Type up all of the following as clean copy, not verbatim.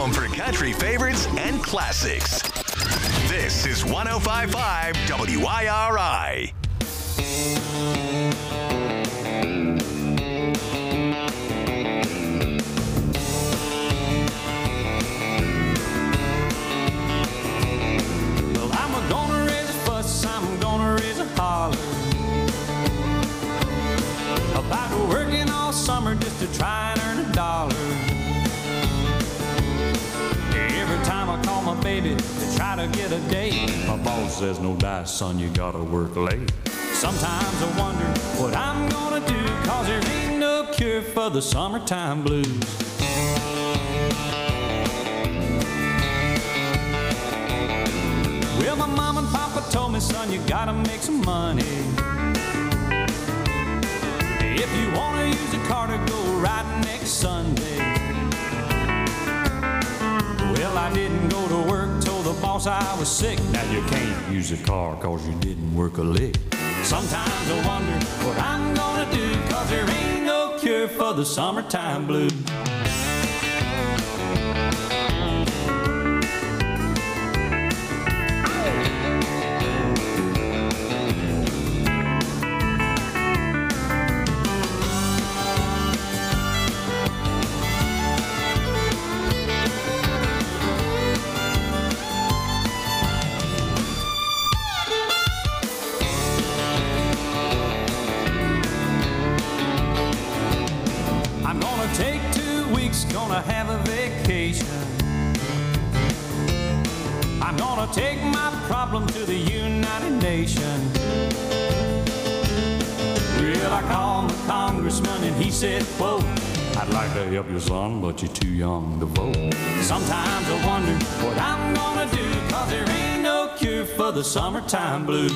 home for country favorites and classics. This is 105.5 WIRI. Well, I'm gonna raise a fuss, I'm gonna raise a holler about working all summer just to try and earn a dollar. Every time I call my baby to try to get a date, my boss says, no dice, son, you gotta work late. Sometimes I wonder what I'm gonna do, cause there ain't no cure for the summertime blues. Well, my mom and papa told me, son, you gotta make some money. If you wanna use a car to go riding next Sunday. Well, I didn't go to work, told the boss I was sick. Now you can't use a car cause you didn't work a lick. Sometimes I wonder what I'm gonna do, cause there ain't no cure for the summertime blues. Take 2 weeks, gonna have a vacation. I'm gonna take my problem to the United Nations. Well, I called the congressman and he said, quote, I'd like to help you, son, but you're too young to vote. Sometimes I wonder what I'm gonna do, cause there ain't no cure for the summertime blues.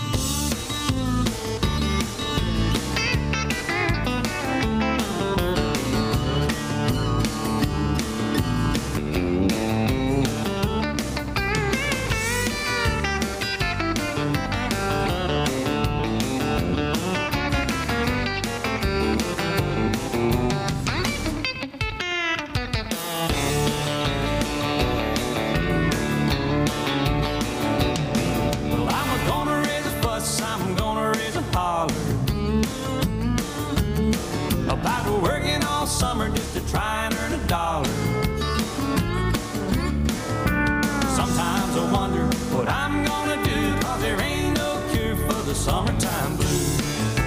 About working all summer just to try and earn a dollar. Sometimes I wonder what I'm gonna do, cause there ain't no cure for the summertime blues.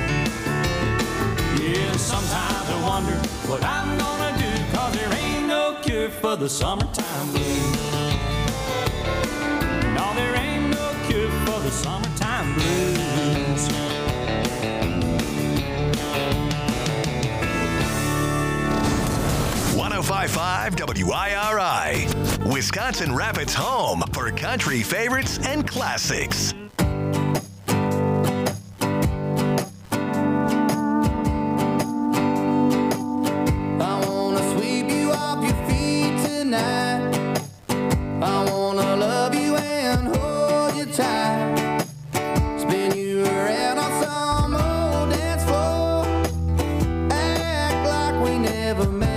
Yeah, sometimes I wonder what I'm gonna do, cause there ain't no cure for the summertime blues. No, there ain't no cure for the summertime blues. 105.5 WIRI, Wisconsin Rapids' home for country favorites and classics. I wanna sweep you off your feet tonight. I wanna love you and hold you tight. Spin you around on some old dance floor. Act like we never met.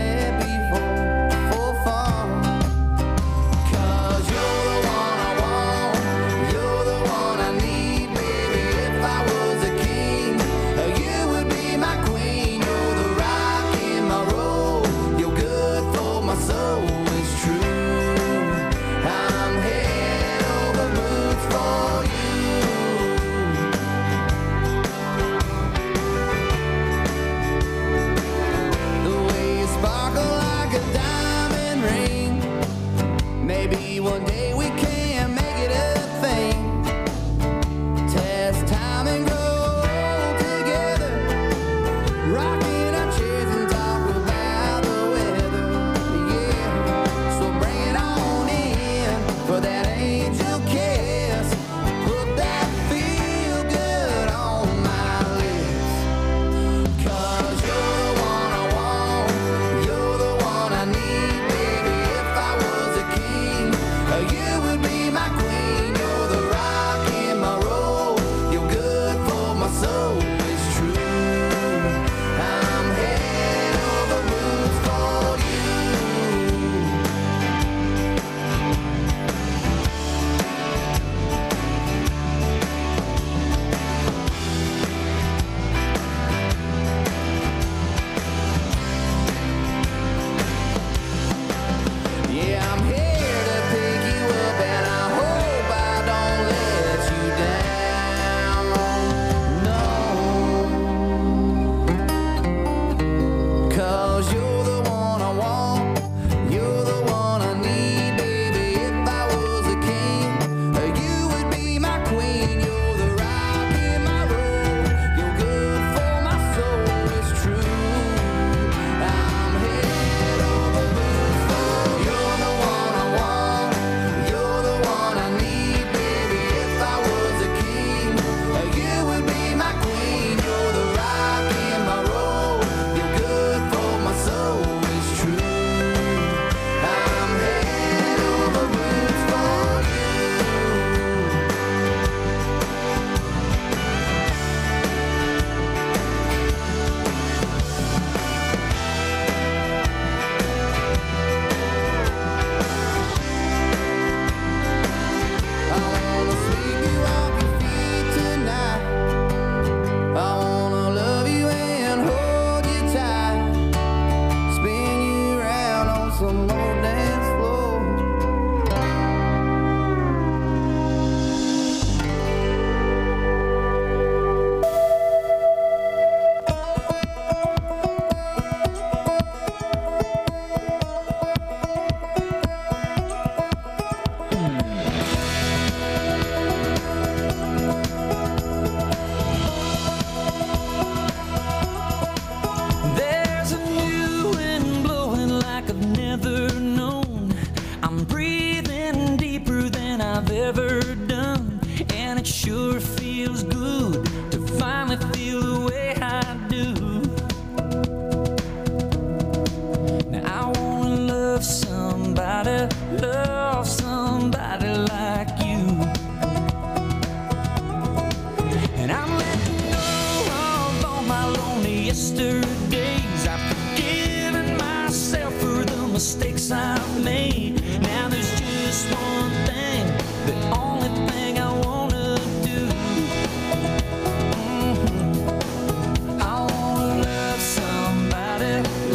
One day we can make it a thing. Test time and grow together. Rocking our chairs and talk about the weather. Yeah, so bring it on in for that angel kiss. Put that feel good on my lips. Cause you're the one I want. You're the one I need, baby. If I was a king, you it sure feels good to finally feel the way I do. Now I wanna love somebody like you. And I'm letting go of all my lonely yesterdays. I've forgiven myself for the mistakes I've made. Now there's just one thing, the only thing I wanna do. I wanna love somebody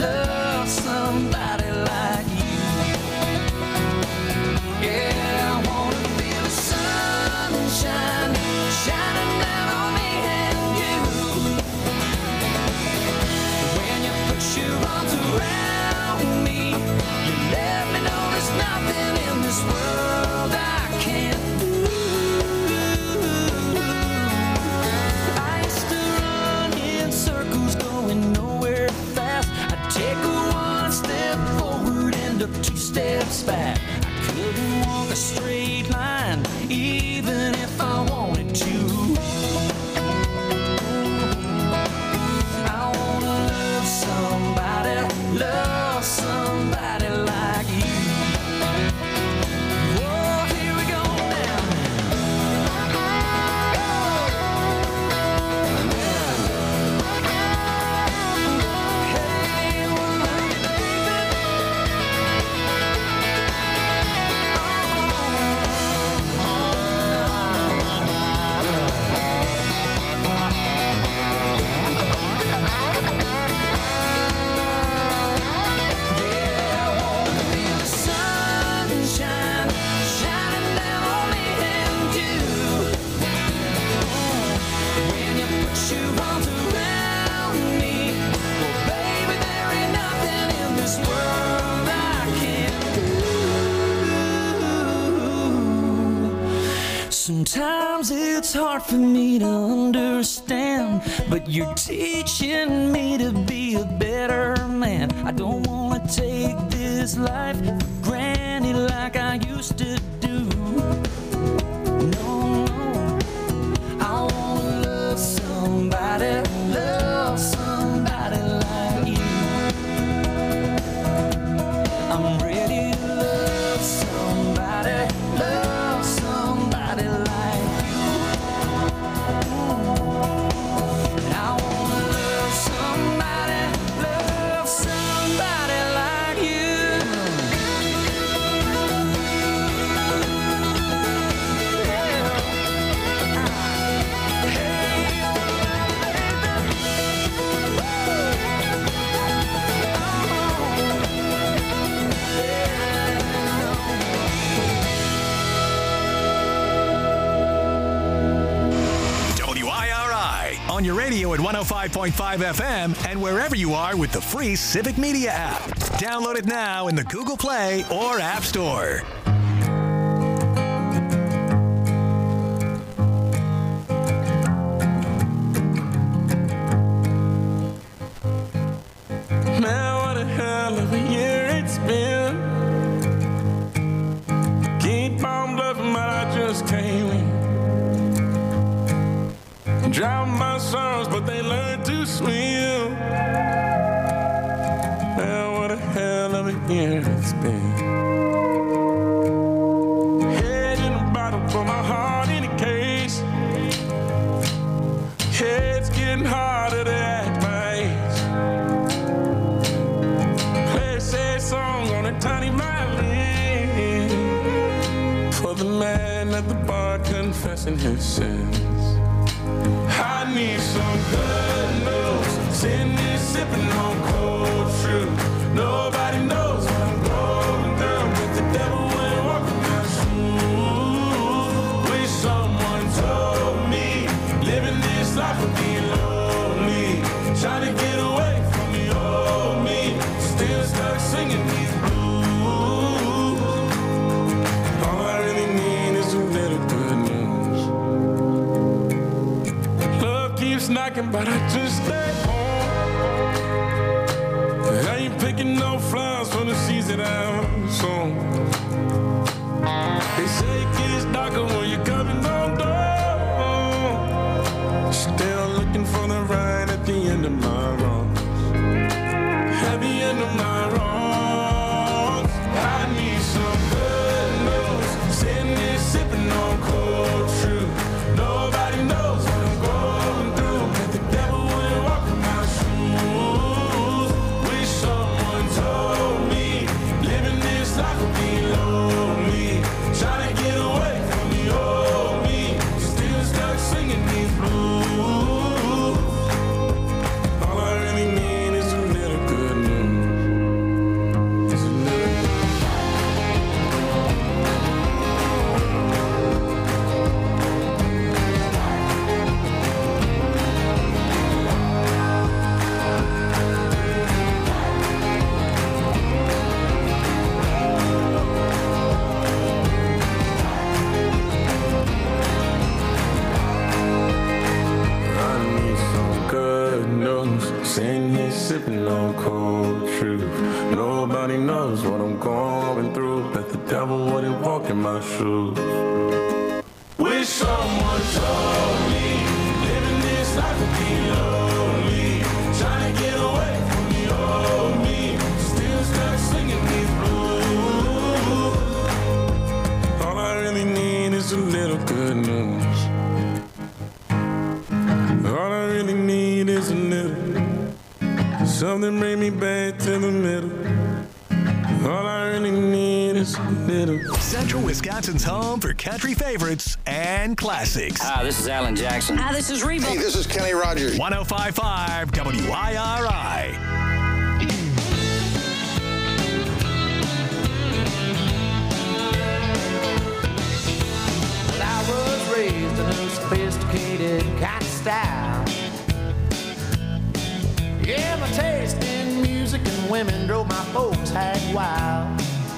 like you. Yeah, I wanna feel the sunshine shining down on me and you. When you put your arms around me, you let me know there's nothing in this world I can't do. I used to run in circles going nowhere fast. I'd take one step forward, end up two steps back. I couldn't walk a straight line even if I wanted to. I wanna love somebody like you. Whoa, here we go now. Hey, well, sunshine shining down on me and you. When you put your arms around me, well, baby, there ain't nothing in this world I can't do. Sometimes it's hard for me to understand, but you're teaching me to be a better man. I don't wanna take this life for granted like I used to do. No, I wanna love somebody like you. I'm ready to love somebody like you. And I wanna love somebody like you. WIRI on your radio at 105.5 FM and wherever you are with the free Civic Media app. Download it now in the Google Play or App Store. Man, what a hell of a year it's been. Keep on bluffing, but I just can't win. Drown my sorrows, but they learn to swim. Man, what a hell of a year it's been. Head in a bottle, put my heart in a case. It's getting harder to act my age. Play a sad song on a tiny violin for the man at the bar confessing his sins. I need some good news. Sitting here sipping on cold truth. Nobody knows what I'm going through, but the devil ain't walking my shoes. Wish someone told me living this life would be lonely. Trying to get away from the old me. Still stuck singing these blues. All I really need is a little good news. Love keeps knocking, but I just stay home. I ain't picking no flowers for the seeds that I'm sown. They say it gets darker when you're coming on down. old me. Trying to get away from the old me. Still stuck singing these blues. All I really need is a little good news. Is a little sitting here sipping on cold truth. Nobody knows what I'm going through, but the devil wouldn't walk in my shoes. Wish someone told me living this life would be lonely. Trying to get away from the old me. Still stuck singing these blues. All I really need is a little good news. All I really need is a little. Something bring me back to the middle. All I really need is a little. Central Wisconsin's home for country favorites and classics. Hi, this is Alan Jackson. Hi, this is Reba. Hey, this is Kenny Rogers. 105.5 WIRI. Well, I was raised in a sophisticated kind of style. Yeah, my taste in music and women drove my folks hag wild.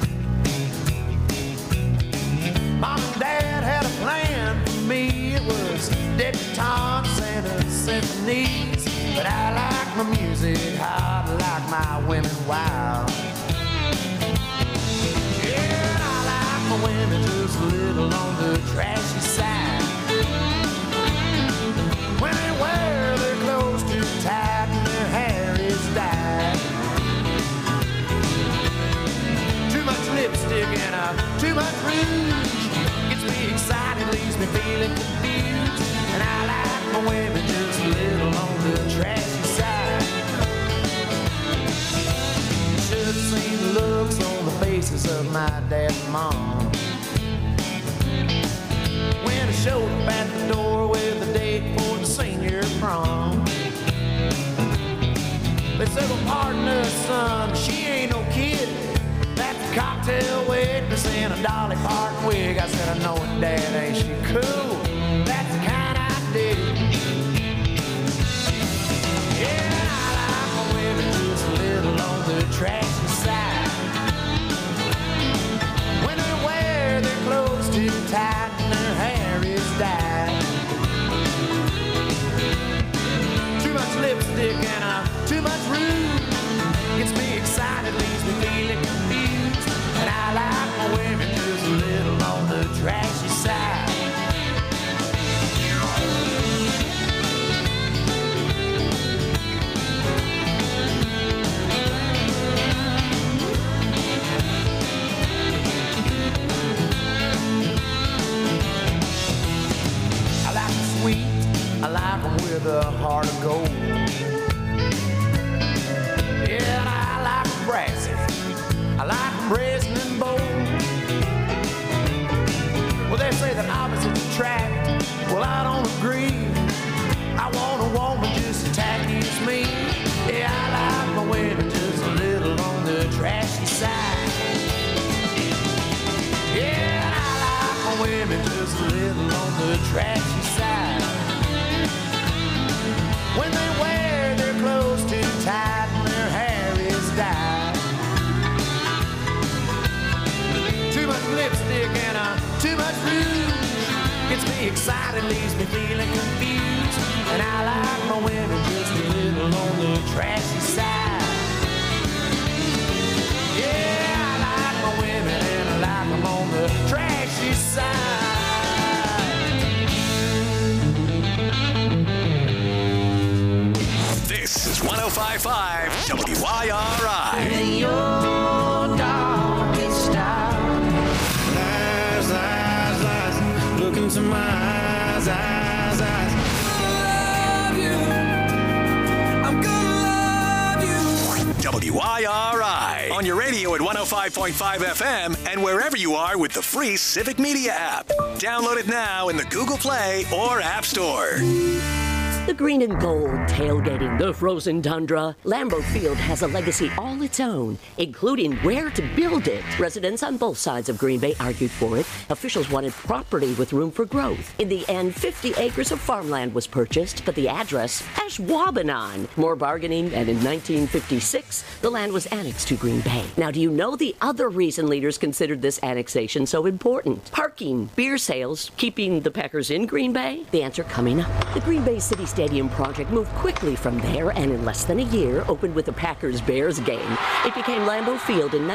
Mom and Dad had a plan for me. It was debutantes and symphonies. But I like my music hard, I like my women wild. Yeah, I like my women just a little on the trashy side. When they wear their clothes too tight and their hair is dyed. Too much lipstick and too much rouge gets me excited, leaves me feeling confused. And I like my women just a little on the trashy side. Should have seen the looks on the faces of my dad and mom when I showed up at the door with a date for the senior prom. They said, well, pardon us, son, she ain't no kid. That's a cocktail waitress in a Dolly Parton wig. I said, I know it, Dad, ain't she cool? That's the kind I dig. Yeah, I like my women just a little on the trashy side. When they wear their clothes too tight and their hair is dyed. Too much lipstick and too much rouge gets me excited, leaves me feeling confused. And I like my women just a little on the trashy side. I like them sweet, I like them with a heart of gold. Yeah, and I like them brassy, I like them brazen and bold. Well, they say that opposites attract, well, I don't agree. I want a woman just as tacky as me. Yeah, I like my women just a little on the trashy side. Yeah, and I like my women just a little on the trashy side. When they wear their clothes too tight and their hair is dyed. Too much lipstick and too much rouge gets me excited, leaves me feeling confused. And I like my women just a little on the trashy side. Yeah, I like my women and I like them on the trashy side. This is 105.5 WIRI. In your darkest hour. Lies, lies, lies. Look into my eyes, eyes, eyes. Love you. I'm gonna love you. WIRI. On your radio at 105.5 105.5 FM and wherever you are with the free Civic Media app. Download it now in the Google Play or App Store. The green and gold tailgating the frozen tundra. Lambeau Field has a legacy all its own, including where to build it. Residents on both sides of Green Bay argued for it. Officials wanted property with room for growth. In the end, 50 acres of farmland was purchased, but the address, Ashwaubenon. More bargaining, and in 1956, the land was annexed to Green Bay. Now, do you know the other reason leaders considered this annexation so important? Parking, beer sales, keeping the Packers in Green Bay? The answer coming up. The Green Bay City Stadium project moved quickly from there and in less than a year opened with the Packers-Bears game. It became Lambeau Field in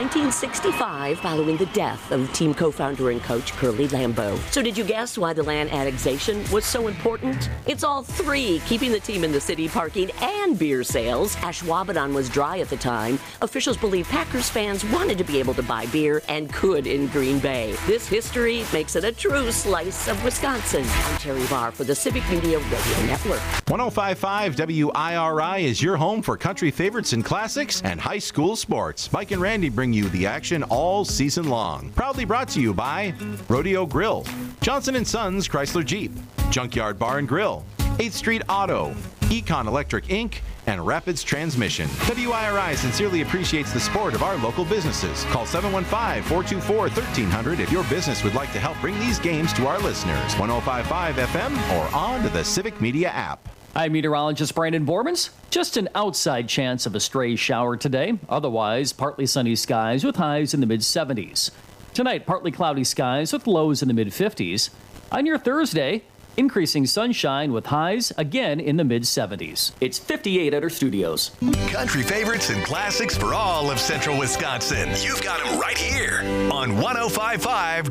1965 following the death of team co-founder and coach Curly Lambeau. So did you guess why the land annexation was so important? It's all three, keeping the team in the city, parking, and beer sales. Ashwaubenon was dry at the time. Officials believe Packers fans wanted to be able to buy beer and could in Green Bay. This history makes it a true slice of Wisconsin. I'm Terry Barr for the Civic Media Radio Network. 105.5 WIRI is your home for country favorites and classics and high school sports. Mike and Randy bring you the action all season long. Proudly brought to you by Rodeo Grill, Johnson & Sons Chrysler Jeep, Junkyard Bar and Grill, 8th Street Auto, Econ Electric Inc., and Rapids Transmission. WIRI sincerely appreciates the support of our local businesses. Call 715-424-1300 if your business would like to help bring these games to our listeners. 105.5 FM or on to the Civic Media app. I'm meteorologist Brandon Bormans. Just an outside chance of a stray shower today. Otherwise, partly sunny skies with highs in the mid-70s. Tonight, partly cloudy skies with lows in the mid-50s. On your Thursday, increasing sunshine with highs again in the mid-70s. It's 58 at our studios. Country favorites and classics for all of central Wisconsin. You've got them right here on 105.5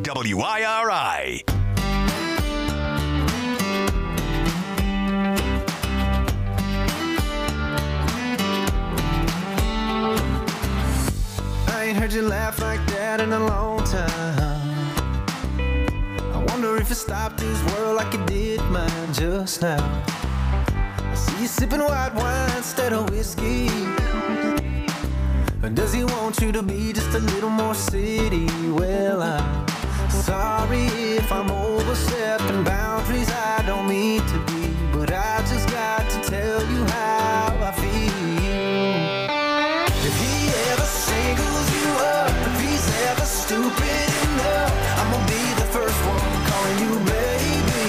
WIRI. I ain't heard you laugh like that in a long time. I wonder if it stopped this world like it did mine just now. I see you sipping white wine instead of whiskey. Or does he want you to be just a little more city? Well, I'm sorry if I'm overstepping boundaries I don't mean to be, but I just got to tell you how I feel. If he ever singles you up, if he's ever stupid enough, I'm gonna be the first one calling you baby.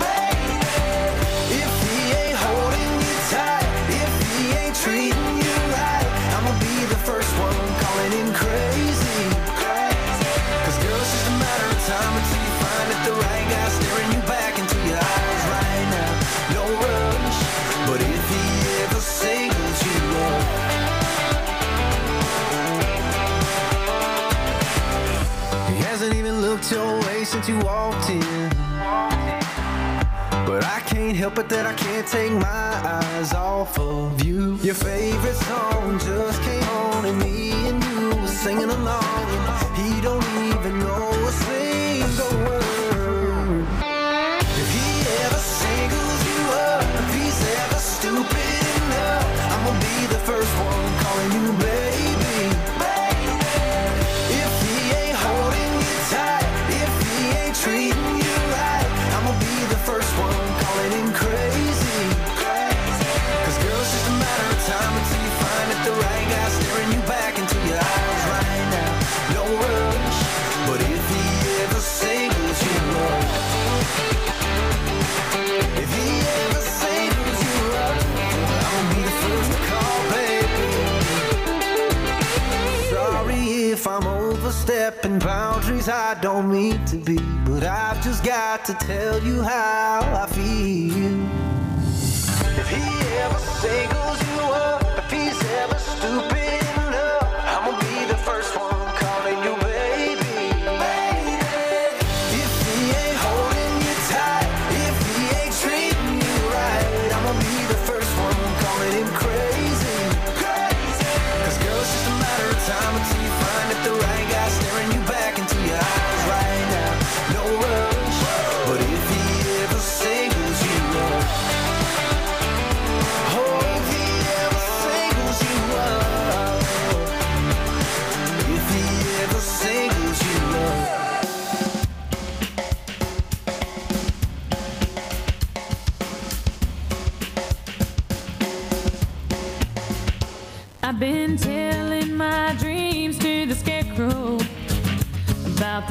If he ain't holding you tight, if he ain't treating you right, I'm gonna be the first one calling him crazy. Cause girl, it's just a matter of time until you find that the right guy staring you back into your eyes right now. No rush, but if he ever singles you up, he hasn't even looked your way since you walked in. But I can't help it that I can't take my eyes off of you. Your favorite song just came on and me and you were singing along. He don't even know a single word. If he ever singles you up, if he's ever stupid enough, I'm gonna be the first one calling you baby. If he ain't holding you tight, if he ain't treating you right, I'm gonna be the first one calling him crazy. Cause girl, it's just a matter of time until you find that the right guy staring you back into your eyes right now. No rush, but if he ever singles you up, if he ever singles you up, I'm gonna be the first to call, baby. Sorry if I'm overstepping boundaries I don't mean to be, but I've just got to tell you how I feel. If he ever singles you up, if he's ever stupid enough, I'm gonna be the first one calling you baby. If he ain't holding you tight, if he ain't treating you right, I'm gonna be the first one calling him crazy. Cause girl, it's just a matter of time until you find that the right guy staring you back into your eyes right now. No rush, but if he ever singles you up, oh, if he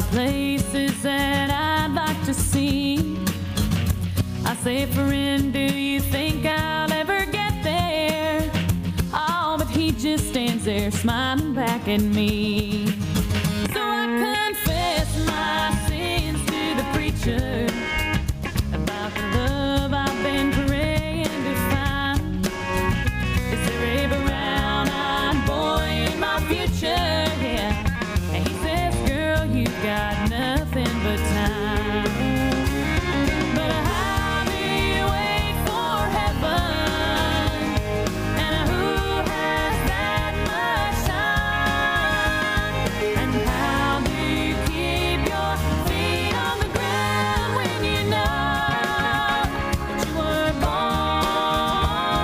places that I'd like to see. I say, friend, do you think I'll ever get there? Oh, but he just stands there smiling back at me. So I confess my sins to the preacher about the love I've been praying to find. Is there a brown-eyed boy in my future? Yeah. And he says, girl, you've got nothing but time. But how do you wait for heaven? And who has that much time? And how do you keep your feet on the ground when you know that you were born?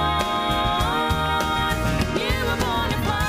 You were born to fly.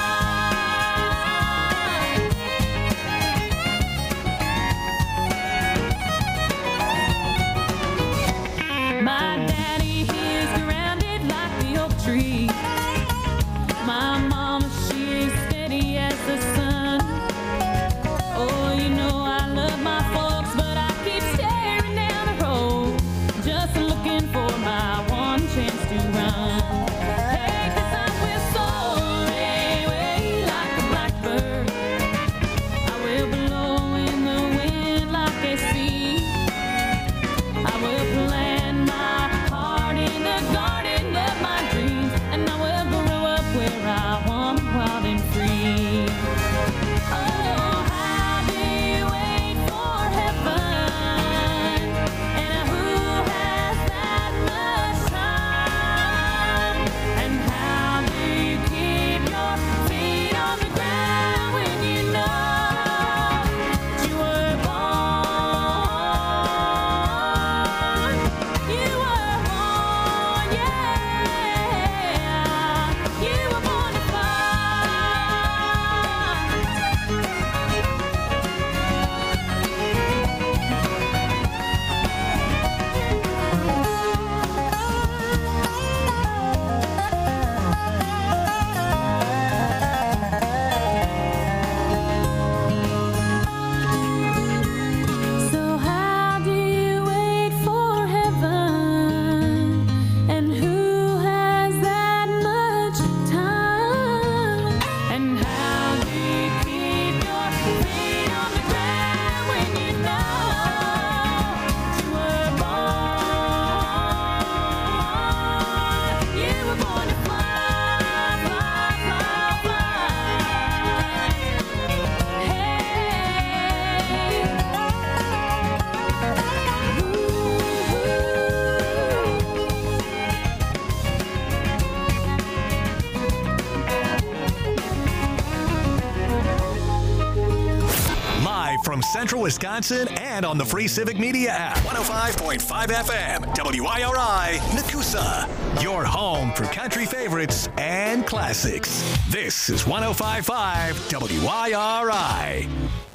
My daddy is grounded like the oak tree. My mama, she is steady as the sun. Oh, you know I love my folks, but I keep staring down the road, just looking for my one chance to run. Hey, 'cause I will soar away like a blackbird. I will blow in the wind like a sea. I will plant my heart in the garden of my dreams, and I will grow up where I want, wild and free. Oh, how do you wait for heaven? And who has that much time? And how do you keep your feet on the ground when you know that you were born? You were born, yeah. You were born to fly. So how do you wait for heaven? And who has that much time? And how do you keep your feet on the ground when you know that you were born? You were born to fly, fly, fly, fly. Live from Central Wisconsin and on the free Civic Media app. 105.5 FM, WIRI, Nakusa. Your home for country favorites and classics. This is 105.5 WIRI.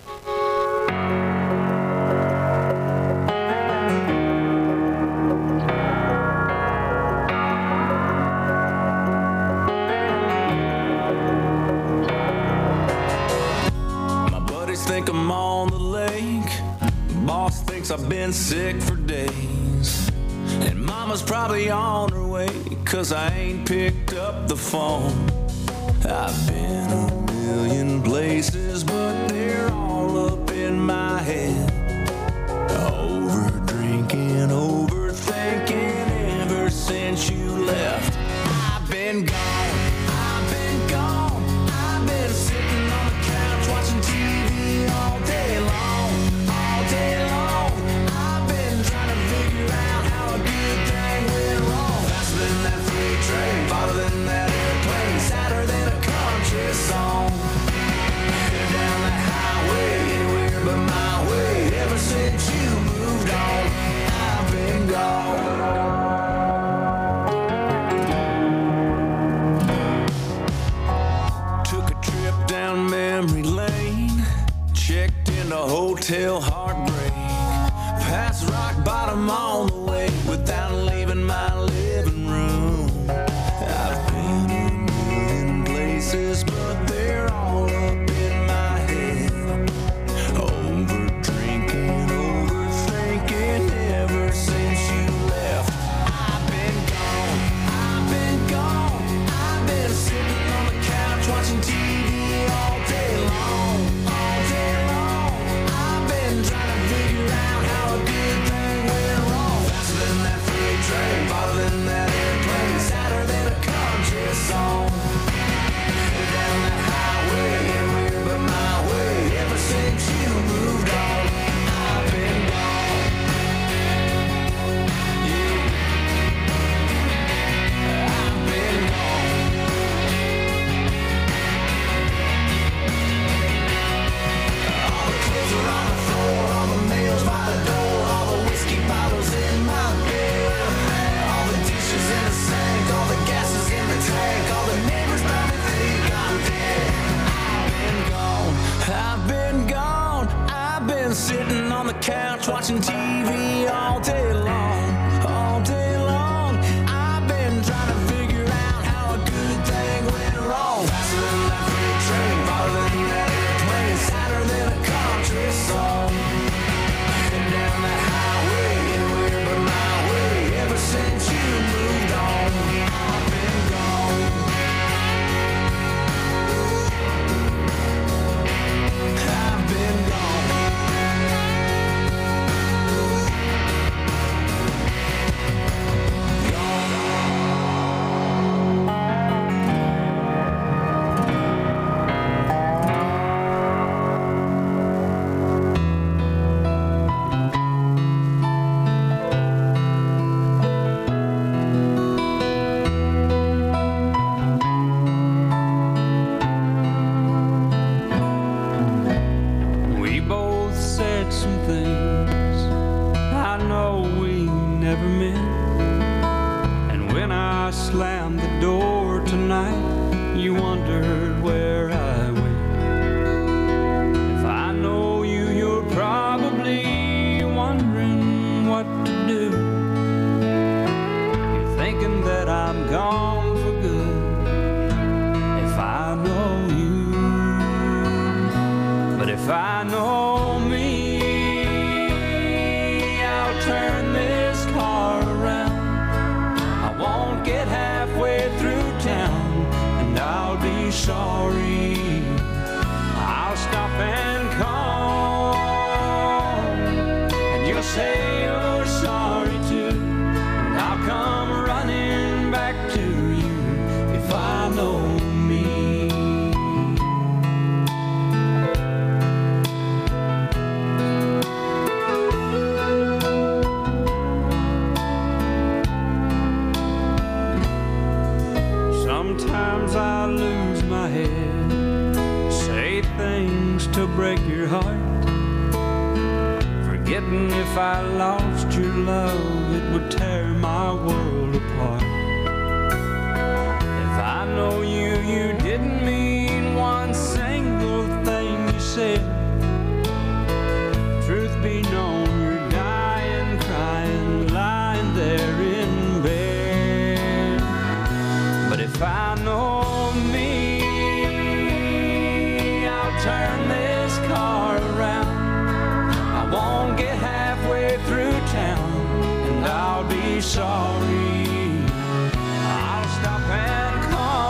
My buddies think I'm on the lake. Boss thinks I've been sick for days. And mama's probably on her way, 'cause I ain't picked up the phone. I've been a million places, but they're all up in my head. Over drinking, overthinking ever since you left. I've been gone, I've been gone. I've been sitting on the couch watching TV all day long, all day long. I've been trying to figure out how a good thing went wrong. Faster than that freight train, farther than that airplane, sadder than a country song. Headed down that highway, anywhere but my way. Ever since you moved on, I've been gone. Took a trip down memory lane, checked into Hotel Heartbreak, past rock bottom on the way without leaving my living room. I've been a million places, but they're all up in my head. Over sitting on the couch watching TV all day long, all day long. I've been trying to figure out how a good thing went wrong. Faster than that freight train, farther than that airplane, sadder than a country song. Heading down that highway, anywhere but my way. Ever since you moved on, I've been gone. I've been gone. We both said some things I know we never meant. And when I slammed the door tonight, you wondered where I went. If I know you, you're probably wondering what to do. You're thinking that I'm gone for good. If I know you, but if I know me, I'll turn this car around. I won't get halfway through town, and I'll be sorry. I'll stop and call, and you'll say you're sorry too. And I'll come running back to you if I know me. Sometimes I lose my head, say things to break your heart, forgetting if I lost your love, it would tear my world apart. If I know you, you didn't mean one single thing you said. Truth be known, you're dying, crying, lying there in bed. But if I know me, I'll turn this car around. I won't get halfway through town, and I'll be sorry. I'll stop and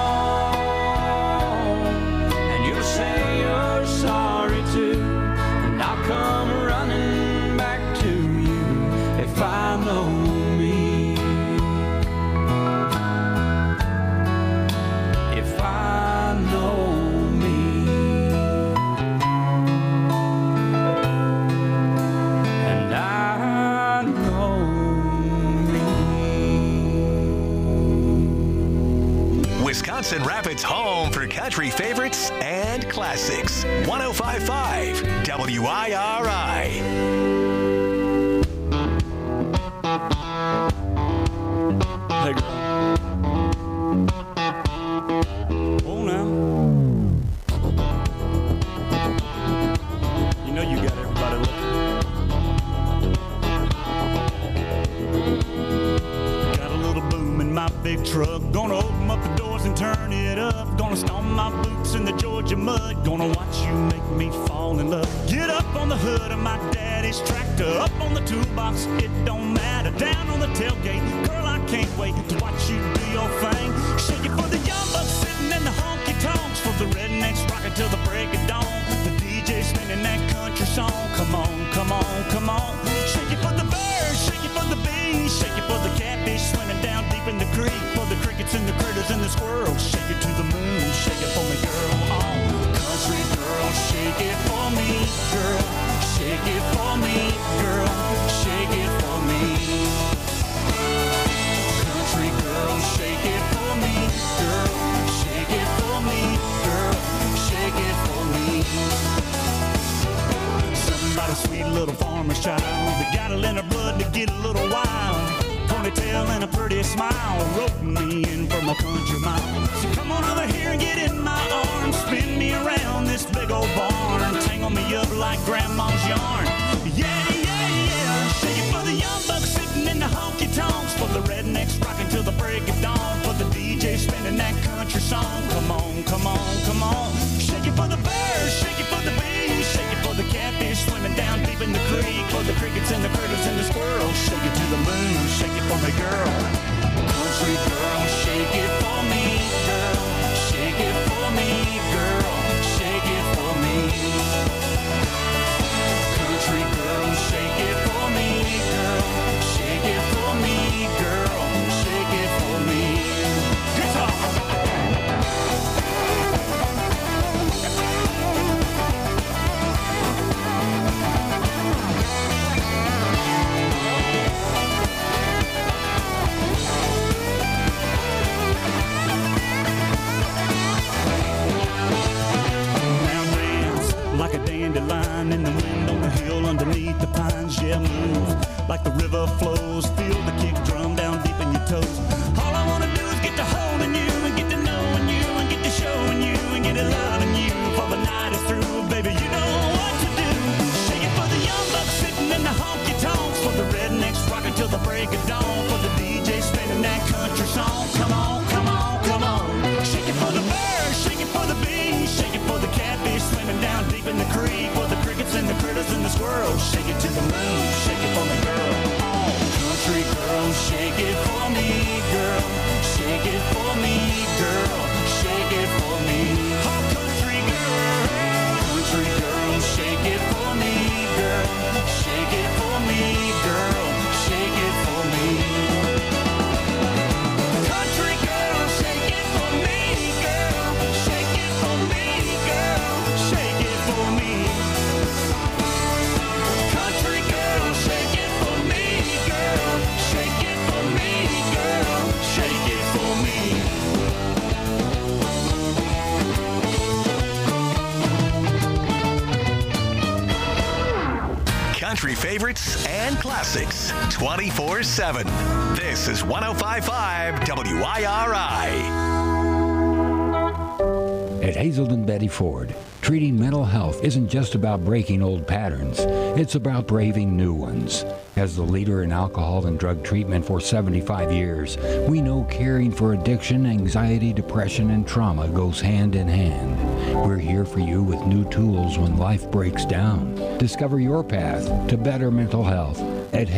call, and you'll say you're sorry too. And I'll come running back to you if I know me. If I know me, and I know me. Wisconsin Rapids' home for country favorites and classics. 105.5 WIRI. Hey girl. Oh now. You know you got everybody looking. Got a little boom in my big truck. Gonna open up the doors and turn it up. Gonna stomp my boots in the Georgia mud. Gonna watch you make me fall in love. Get up on the hood of my daddy's tractor. Up on the toolbox, it don't matter. Down on the tailgate, girl, I can't wait to watch you do your thing. Shake it for the young bucks sitting in the honky tonks. For the rednecks rocking till the break of dawn. The DJ spinning that country song. Come on, come on, come on. Shake it for the birds, shake it for the bees. Shake it for the catfish swimming down deep in the creek. For the crickets and the critters and the squirrels. Shake it to the moon, shake it for me, girl. Oh, country girl, shake it for me, girl. Shake it for me, girl. Shake it for me. Country girl, shake it for me, girl. Shake it for me, girl. Shake it for me. Something about a sweet little farmer's child that got it in her blood to get a little wild. Ponytail and a pretty smile, roping me in from a country mile. So come on over here and get in my arms, spin me around this big old barn, tangle me up like grandma's yarn. Yeah, the crickets and the critters and the squirrels. Shake it to the moon, shake it for me, girl. Country girl, shake it for me, girl. Shake it for me, girl. Shake it for me. Country girl, shake it for me, girl. Shake it for me, girl. Shake it for me. Guitar. Like a dandelion in the wind on the hill underneath the pines. Yeah, move like the river flows. Feel the kick drum down deep in your toes. All I wanna do is get to holding you and get to knowing you and get to showing you and get to loving you before the night is through. Baby, you know what to do. Shake it for the young bucks sitting in the honky tonks, for the rednecks rocking till the break of dawn, for the DJ spinning that country song. Come on, come on, come on. Shake it for the birds, shake it for the bees, shake it for the catfish swimming down deep in the creek, for the crickets and the critters and the squirrels. Shake it to the moon, shake it for me, girl. Country girl, shake it for me, girl. Shake it for me, girl. Shake it for me. Oh, country girl, shake it for me, girl. Shake it for me, girl. Shake it for me. Country girl, shake it for me, girl. Shake it for me, girl. Shake it for me. Country girl, shake it for me, girl. Shake it for me, girl. Shake it for me. Country favorites and classics 24/7. This is 105.5 WIRI. At Hazelden Betty Ford, treating mental health isn't just about breaking old patterns, it's about braving new ones. As the leader in alcohol and drug treatment for 75 years, we know caring for addiction, anxiety, depression, and trauma goes hand in hand. We're here for you with new tools when life breaks down. Discover your path to better mental health at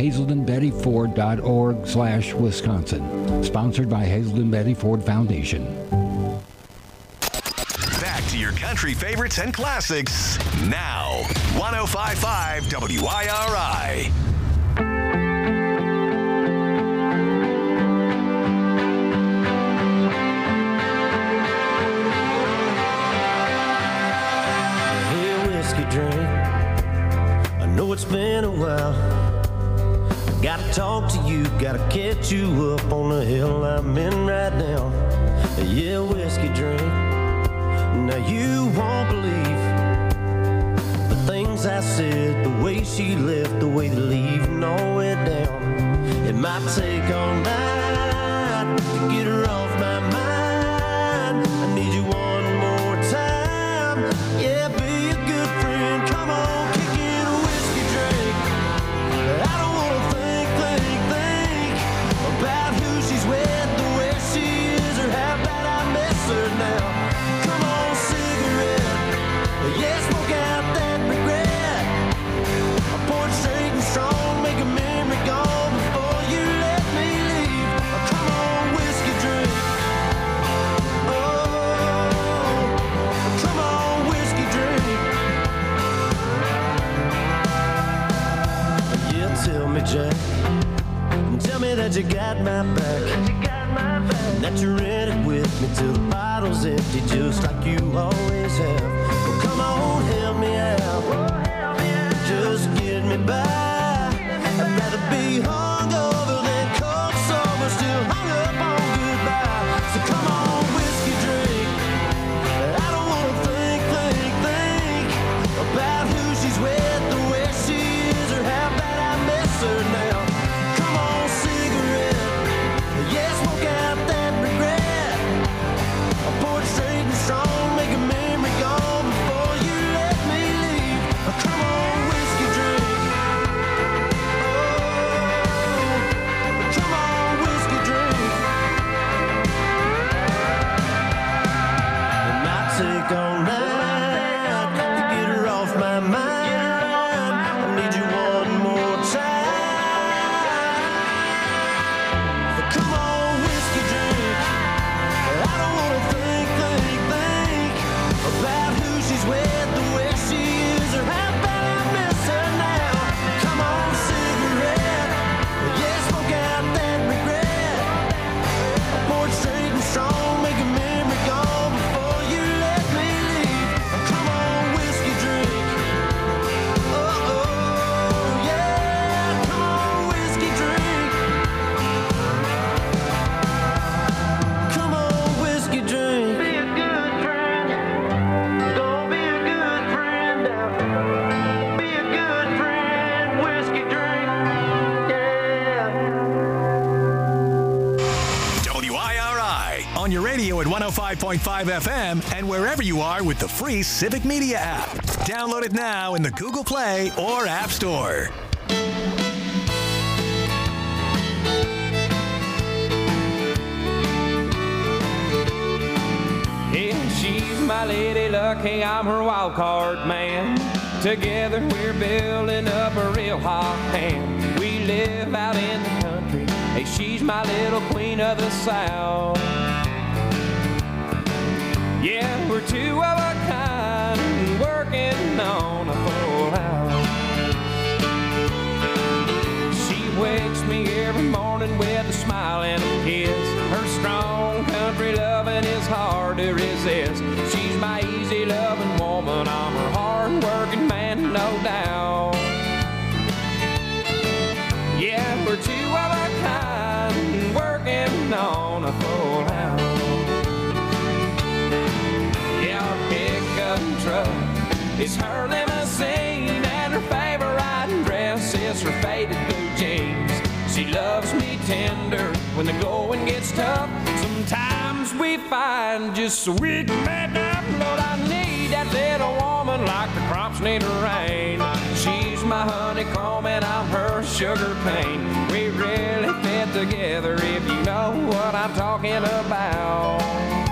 hazeldenbettyford.org/Wisconsin. Sponsored by Hazelden Betty Ford Foundation. Back to your country favorites and classics now. 105.5 WIRI. Hey, whiskey drink. I know it's been a while. I gotta talk to you, gotta catch you up on the hill I'm in right now. Yeah, whiskey drink. Now you won't believe the things I said, the way she left, the way the leaving all went down. It might take all night to get her off my mind. I need you one more time. Yeah, be a good friend. Come on, kick in a whiskey drink. I don't wanna think about who she's with, the way she is, or how bad I miss her now. Come on, cigarette. Yeah, smoke out that regret. I pour it straight and strong, make a memory gone before you let me leave. Come on, whiskey drink. Oh, come on, whiskey drink. Yeah, tell me, Jack. Tell me that you got my back. That you're in it with me till the bottle's empty, just like you always have. Well, come on, help me out. Just get me by. I'd rather be hungover than cold sober, still hung up on goodbye. So come on, whiskey drink. I don't wanna think about who she's with, the way she is, or how bad I miss her now. Come on, cigarette. Yeah, smoke out that regret. I pour it straight and strong, make a memory gone also at 105.5 FM and wherever you are with the free Civic Media app. Download it now in the Google Play or App Store. Yeah, she's my lady luck, hey, I'm her wild card man. Together we're building up a real hot hand. We live out in the country, hey, she's my little queen of the South. Yeah, we're two of a kind, working on a full house. She wakes me every morning with a smile and a kiss. Her strong country loving is hard to resist. She's my easy loving woman, I'm her hard working man, no doubt. Yeah, we're two of a kind, working on a full house. Yeah, our pickup truck is her limousine, and her favorite dress is her faded blue jeans. She loves me tender when the going gets tough. Sometimes we find just so we can make up. Lord, I need that little woman like the crops need rain. She's my honeycomb and I'm her sugar cane. We really fit together if you know what I'm talking about.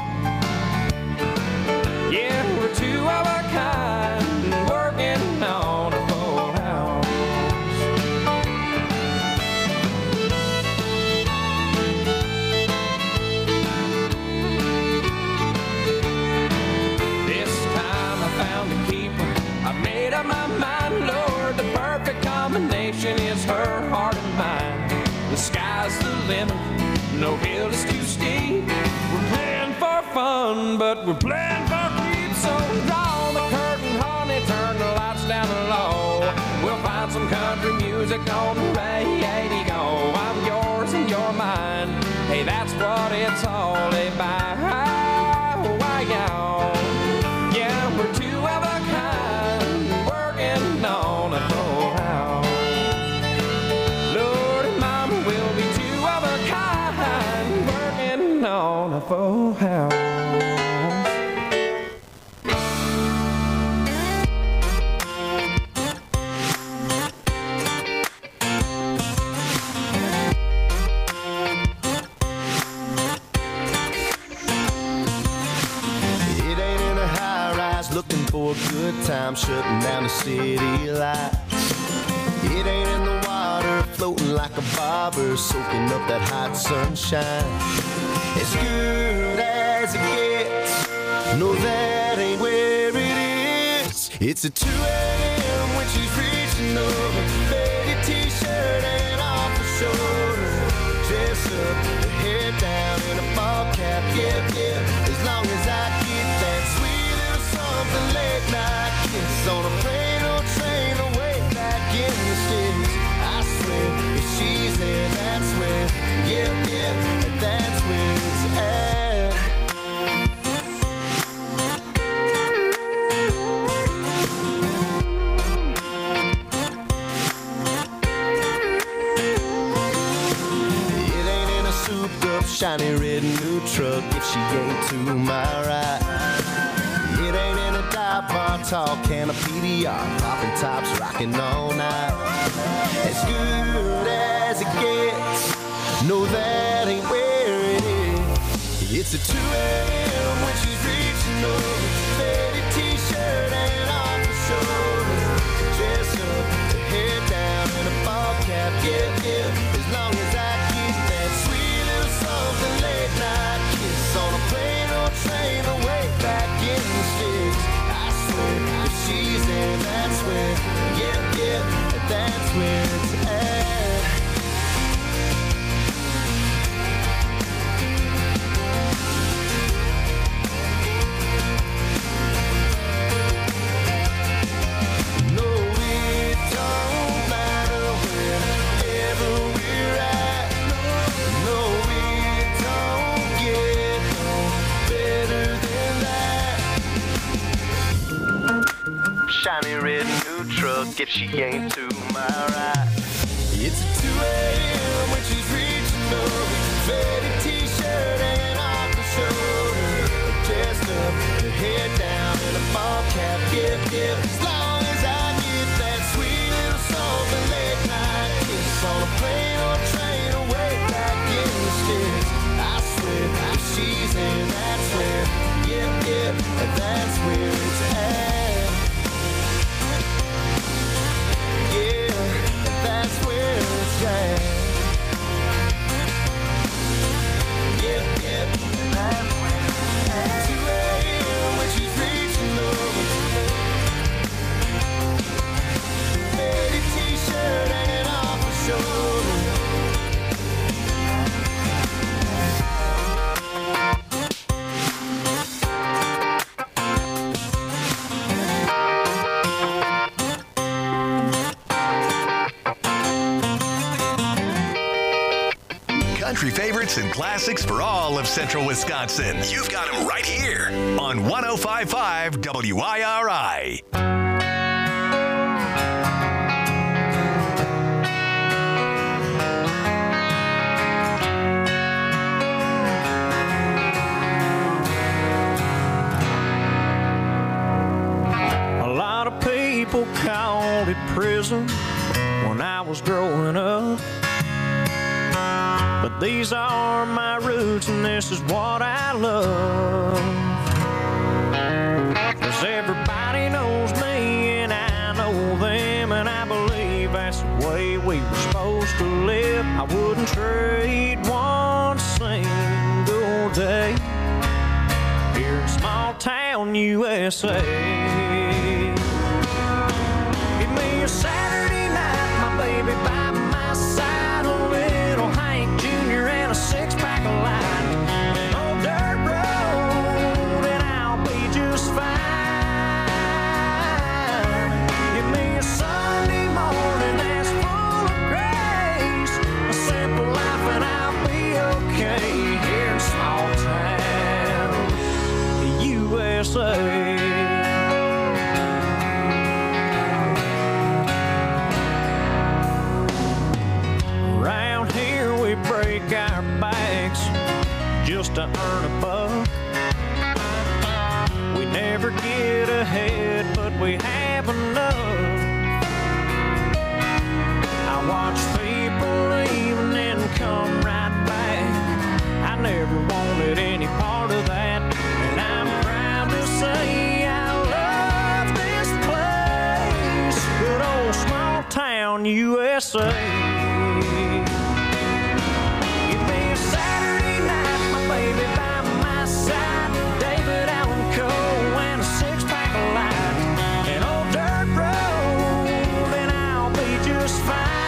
Yeah, we're two of a kind, working on a full house. This time I found a keeper, I made up my mind, Lord, the perfect combination is her heart and mine. The sky's the limit, no hill is too steep. We're playing for fun, but we're playing for keeps. So draw the curtain, honey, turn the lights down low. We'll find some country music on the radio. I'm yours and you're mine. Hey, that's what it's all about. Yeah, we're two of a kind, working on a full house. Lord and Mama, we'll be two of a kind, working on a full house. Looking for a good time, shutting down the city lights. It ain't in the water, floating like a bobber, soaking up that hot sunshine. As good as it gets, no, that ain't where it is. It's a 2 a.m. when she's reaching over, faded t-shirt and off her shoulder. Dress up, her hair down in a ball cap, yeah. As long as I get that sweet something late night kiss on a plane or train away back in the States. I swear, if she's there, that's where, yeah, that's where it's at. It ain't in a souped up, shiny red new truck if she ain't to my right. It ain't in a dive bar, tall can of PDR, popping tops, rocking all night. As good as it gets, no, that ain't where it is. It's a 2 a.m. when she's reaching over, faded t-shirt and off her shoulder. Dress up, her hair down in a ball cap, yeah. As long as I get that sweet little something late night kiss on a plane or train away back in the States. I swear, if she's there, that's where, yeah, that's where it's at. No, it don't matter wherever we're at. No, it don't get no better than that. Shiny red new truck if she ain't to my right. It's a 2 a.m. when she's reaching over, faded t-shirt and off her shoulder. Country favorites and classics for all of central Wisconsin. You've got them right here on 105.5 WIRI. A lot of people called it prison when I was growing up. But these are my roots and this is what I love. 'Cause everybody knows me and I know them, and I believe that's the way we were supposed to live. I wouldn't trade one single day here in small town USA. Give me a Saturday night, my baby by my side, a little Hank Jr. and a six-pack of light, an old dirt road, and I'll be just fine. Give me a Sunday morning that's full of grace, a simple life, and I'll be okay here in small town USA. Break our backs just to earn a buck. We never get ahead, but we have enough. I watch people leave and then come right back. I never wanted any part of that, and I'm proud to say I love this place. Good old small town USA. Baby by my side, David Allen Coe and a six-pack of light, an old dirt road, and I'll be just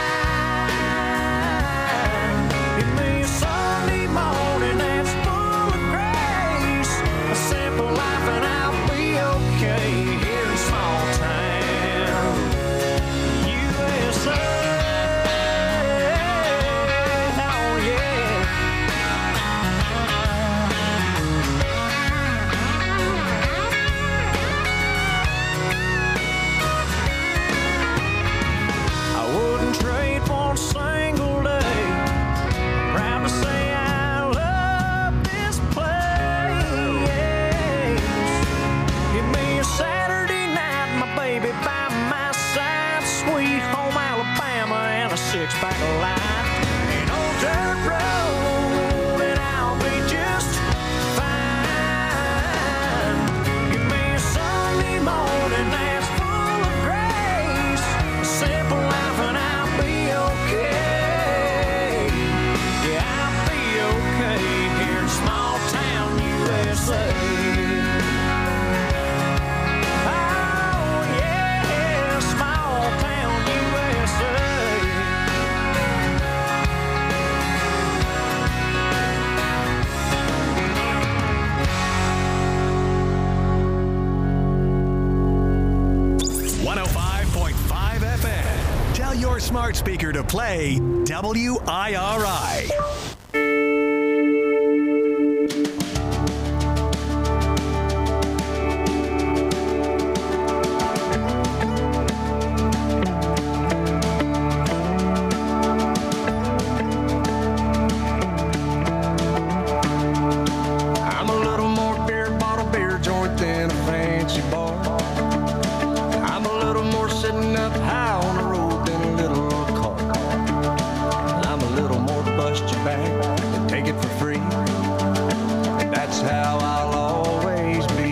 fine. Give me a Sunday morning that's full of grace, a simple life, and I'll be okay here in small town USA. Single day, proud to say I love this place. Give me a Saturday night, my baby by my side, sweet home Alabama, and a six-pack of light, an old dirt road, and I'll be just fine. Give me a Sunday morning that's full of grace, a simple life, and I'll be okay. Yeah, I'll be okay here in small town USA. Oh yeah, small town USA. Tell your smart speaker to play WIRI. I'm a little more beer bottle, beer joint than a fancy bar. I'm a little more sitting up high on the road than a little car. I'm a little more to bust your back and take it for free. And that's how I'll always be.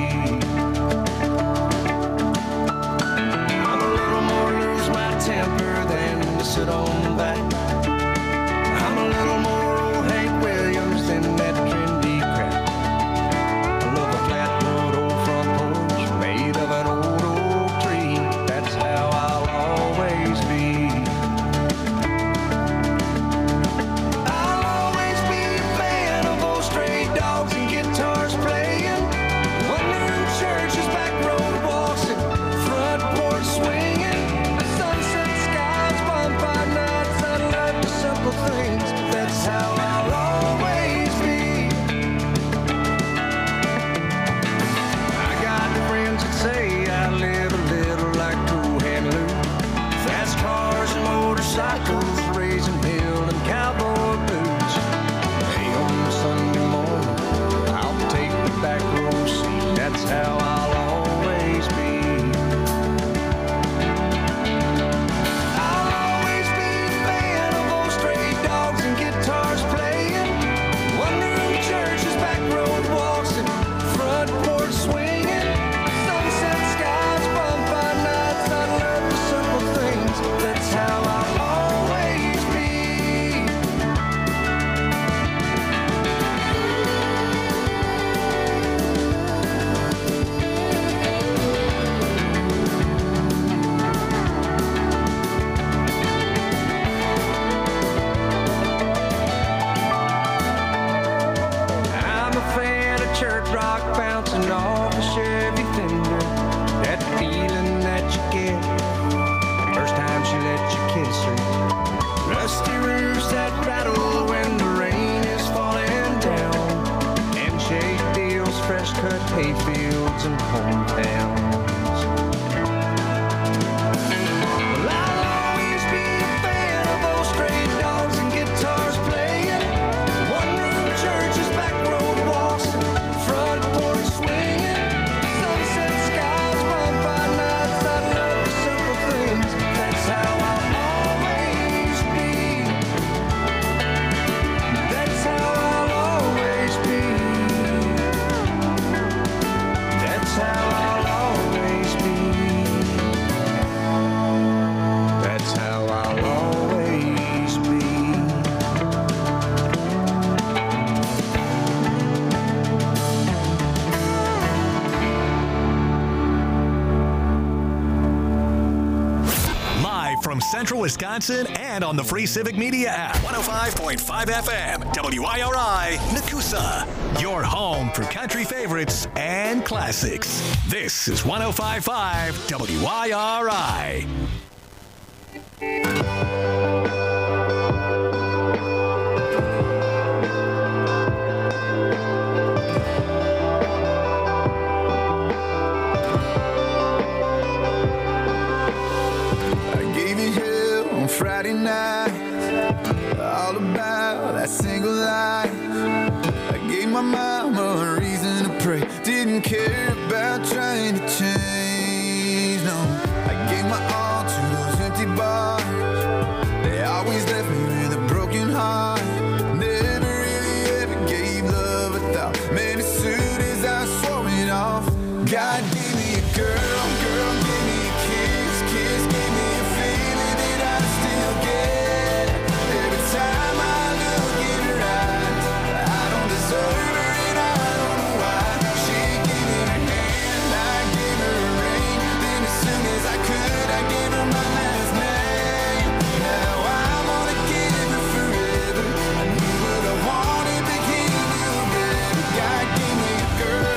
I'm a little more lose my temper than to sit on back. I'm a little more old Hank Williams than that trendy crap. I love a flatwood old front porch made of an old oak tree. That's how I'll always be. I'll always be a fan of old stray dogs and guitars playing. Wandering churches, back road walks, and front porch swinging. The sunset skies, bonfire nights, I love hills, raising hill and cowboy boots. Hey, on Sunday morning, I'll take the back row seat. That's how I'll always be. I'll always be a fan of old stray dogs and guitars playing, one-room churches, back road walks, and front porch swinging. Sunset skies, bonfire nights, I love the simple things. That's how I'll always be. I'm a fan of church rock bouncing off a Chevy Fender. That feeling that you get the first time she let you kiss her. Rusty roofs that rattle when the rain is falling down. Handshake deals, fresh cut hay fields and hometowns. Well, I'll always be a fan of old stray dogs and guitars playing, one-room churches, back road walks, and front porch swinging. Sunset skies, bonfire nights, I love the simple things. That's how I'll always be. That's how I'll always be. That's how I'll always be. That's how I'll always be. Live from Central Wisconsin and on the Free Civic Media app. 105.5 FM, WIRI, Nakusa. Your home for country favorites and classics. This is 105.5 WIRI. I gave you hell on Friday night, all about that single life. I gave my mama a reason to pray, didn't care about trying to change, no. I gave my all to those empty bars, they always left me with a broken heart. Never really ever gave love a thought, man, as soon as I swore it off. God gave me a girl, girl gave me a kiss, kiss gave me a feeling that I still get. Every time I look in her eyes, I don't deserve her and I don't know why. She gave me her hand, I gave her a ring, then as soon as I could, I gave her my last name. Now I'm gonna give her forever. I knew what I wanted, but he knew better. God gave me a girl.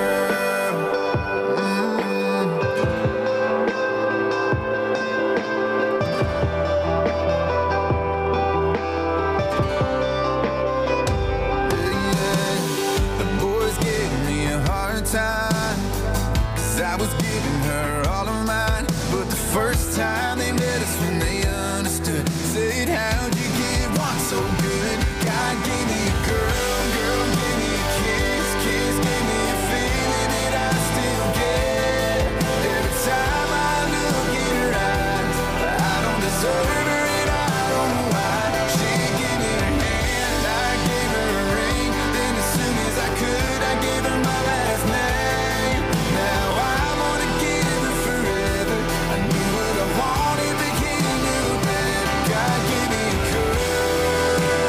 The boys gave me a hard time, 'cause I was giving her all of mine. But the first time they met us when they understood, said, how'd you get one so good? God gave me a girl, girl gave me a kiss, kiss gave me a feeling that I still get. Every time I look in her eyes, I don't deserve her and I don't know why. She gave me her hand, I gave her a ring, then as soon as I could, I gave her my last name. Now I'm gonna give her forever. I knew what I wanted, but he knew better. God gave me a girl.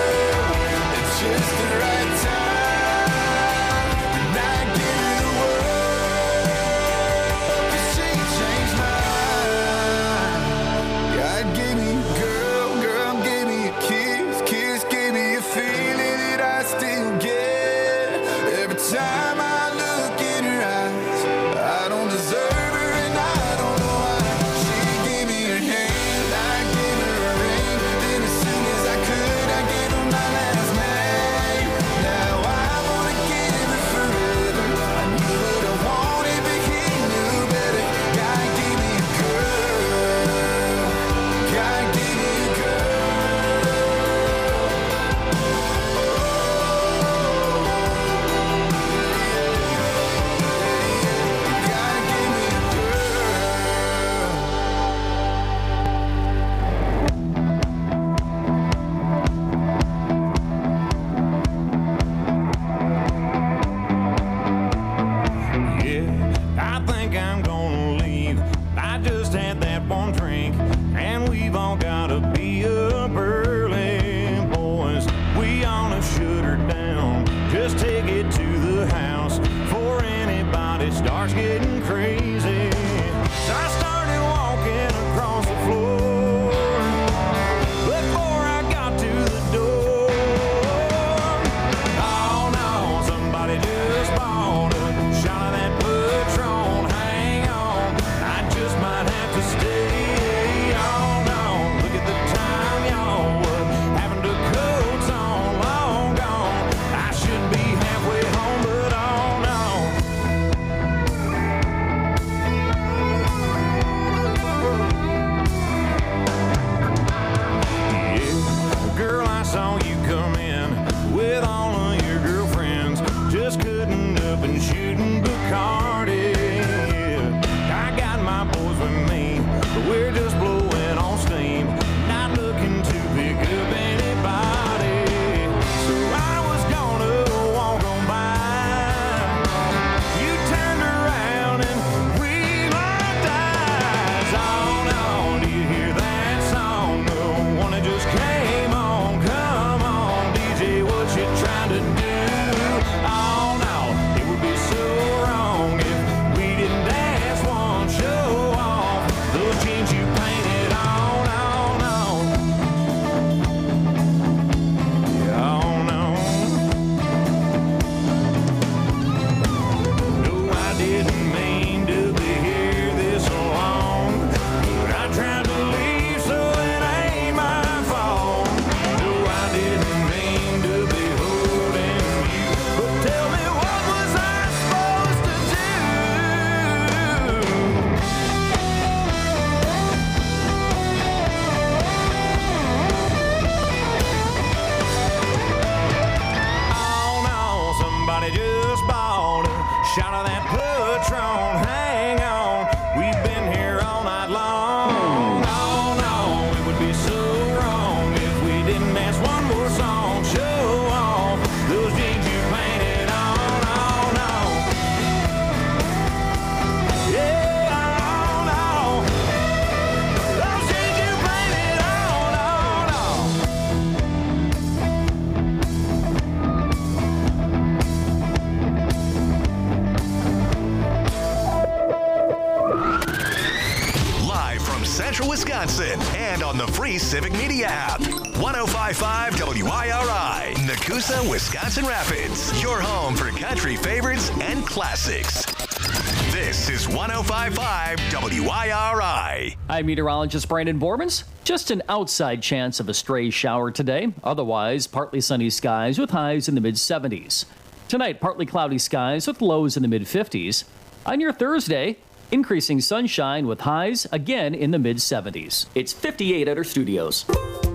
free Civic Media app. 105.5 WIRI, Nakusa, Wisconsin Rapids. Your home for country favorites and classics. This is 105.5 WIRI. I'm meteorologist Brandon Bormans. Just an outside chance of a stray shower today. Otherwise, partly sunny skies with highs in the mid-70s. Tonight, partly cloudy skies with lows in the mid-50s. On your Thursday, increasing sunshine with highs again in the mid-70s. It's 58 at our studios.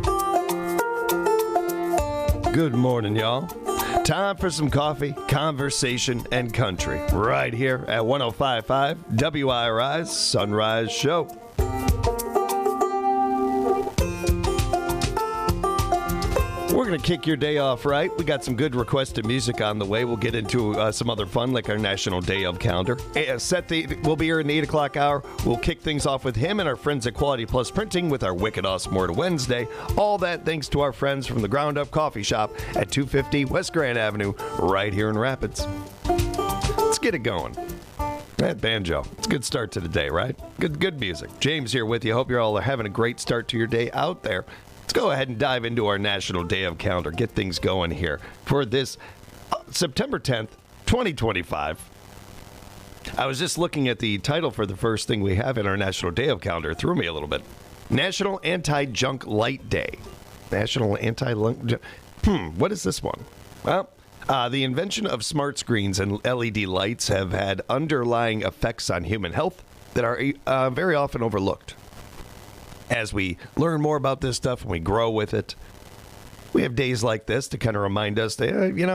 Good morning, y'all. Time for some coffee, conversation, and country right here at 105.5 WIRI's Sunrise Show. We're going to kick your day off right. We got some good requested music on the way. We'll get into some other fun like our National Day of calendar. We'll be here in the 8 o'clock hour. We'll kick things off with him and our friends at Quality Plus Printing with our Wicked Awesome Word of Wednesday. All that thanks to our friends from the Ground Up Coffee Shop at 250 West Grand Avenue right here in Rapids. Let's get it going. That banjo. It's a good start to the day, right? Good music. James here with you. Hope you're all having a great start to your day out there. Let's go ahead and dive into our National Day of calendar. Get things going here for this September 10th, 2025. I was just looking at the title for the first thing we have in our National Day of calendar. It threw me a little bit. National Anti-Junk Light Day. National Anti-Junk... what is this one? Well, the invention of smart screens and LED lights have had underlying effects on human health that are very often overlooked. As we learn more about this stuff and we grow with it, we have days like this to kind of remind us that,